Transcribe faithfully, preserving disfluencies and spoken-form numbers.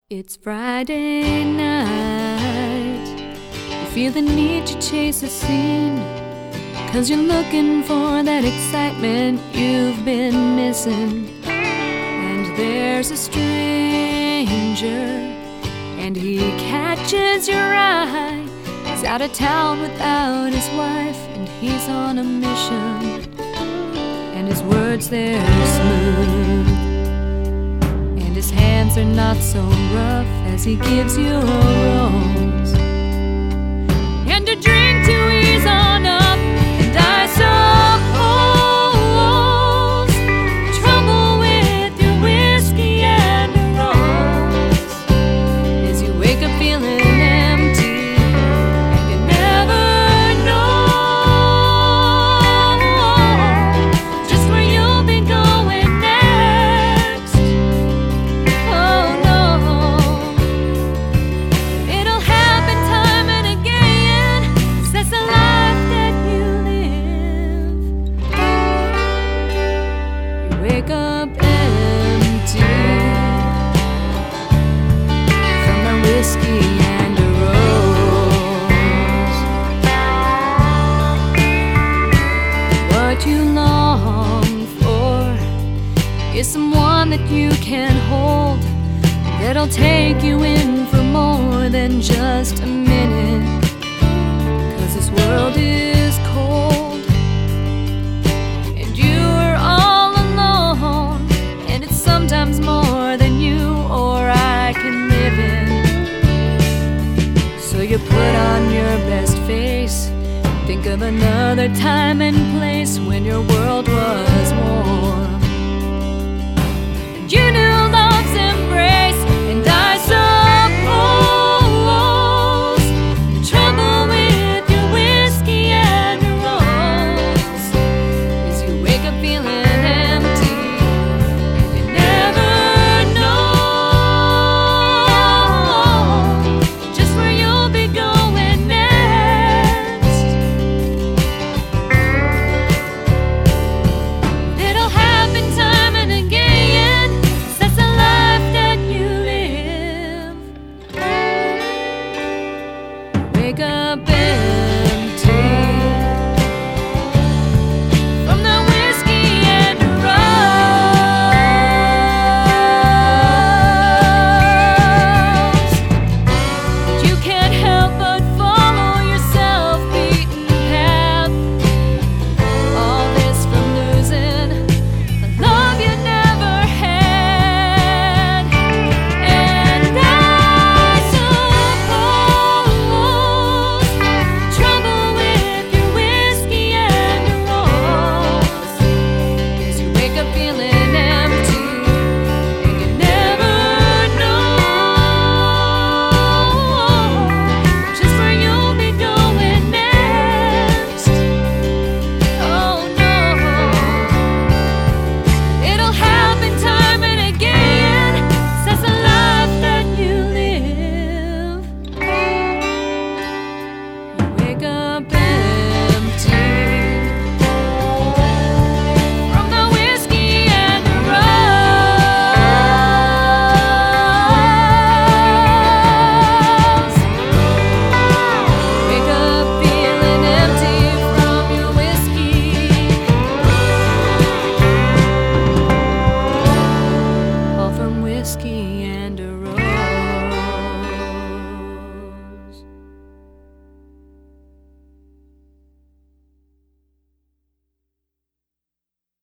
It's Friday night. You feel the need to chase a scene, 'cause you're looking for that excitement you've been missing. And there's a stranger, and he catches your eye. He's out of town without his wife, and he's on a mission. And his words, they're smooth, and his hands are not so rough as he gives you a rose and a drink to ease on up. And I suppose trouble with your whiskey and a rose is you wake up feeling empty and you never know just where you'll be going next. Oh no, it'll happen time and again, 'cause that's the life that you live. You wake up empty from a whiskey and a rose. What you long for is someone that you can hold, that'll take you in for more than just a minute. 'Cause this world is cold, and you're all alone, and it's sometimes more than you or I can live in. So you put on your best face, think of another time and place when your world was warm.